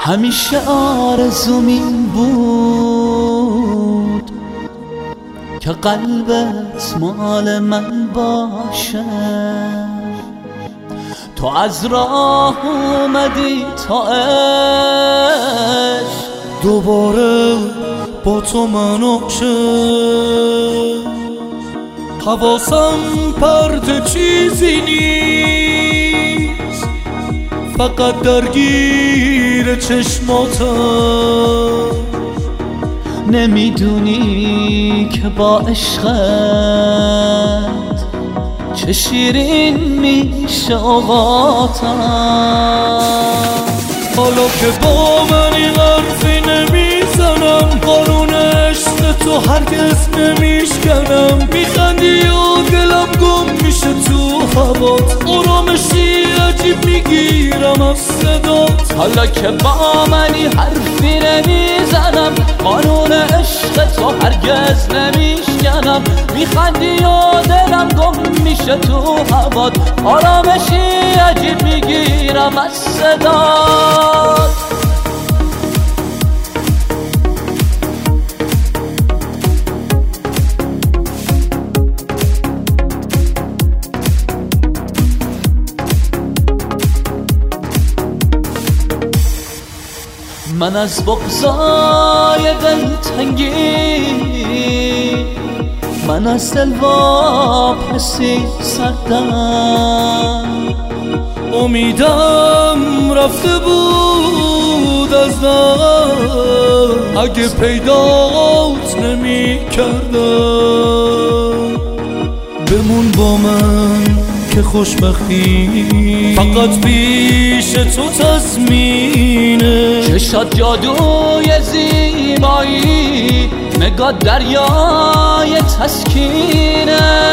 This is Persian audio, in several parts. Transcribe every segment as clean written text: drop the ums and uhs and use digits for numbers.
همیشه آرزوم این بود که قلبت مال من باشه. تو از راه اومدی تا عشق دوباره با تو منو شه. حواسم پرت چیزی نیست، فقط درگیر چشماتم. نمیدونی که با عشقت چه شیرین میشه اوقاتم. حالا که با منی حرفی نمیزنم، قانون عشق تو هرگز نمیشکنم. میخندی و دلم گم میشه تو هوات، آرامشی عجیب میگیرم از صدات. حالا که با منی حرفی نمیزنم، قانون عشق تو هرگز نمیشکنم. میخندی و دلم گم میشه تو هوات، آرامشی عجیب میگیرم از صدات. من از بغضای دلتنگی، من از دل واپسی سردم. امیدم رفته بود از دل اگه پیدات نمی کردم. بمون با من که خوشبختی فقط پیش تو تضمینه. چشات جادوی زیبایی، نگاه دریای تسکینه.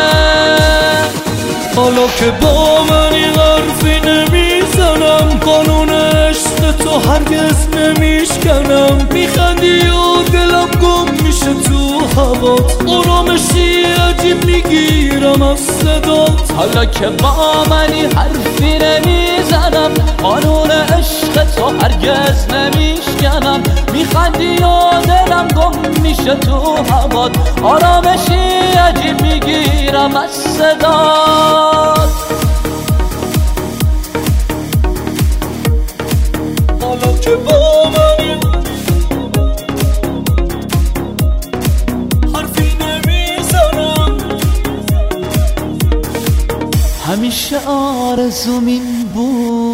حالا که با منی حرفی نمیزنم، قانون عشق تو هرگز نمیشکنم. میخندی و دلم گم میشه تو هوات، آرامشی عجیب میگیرم از صدات. حالا که با منی حرفی نمیزنم، قانون عشق تو هرگز نمیشکنم. میخندی و دلم گم میشه تو هوات، آرامشی عجیب میگیرم از صدات. حالا که با منی حرفی نمیزنم، همیشه آرزوم این بود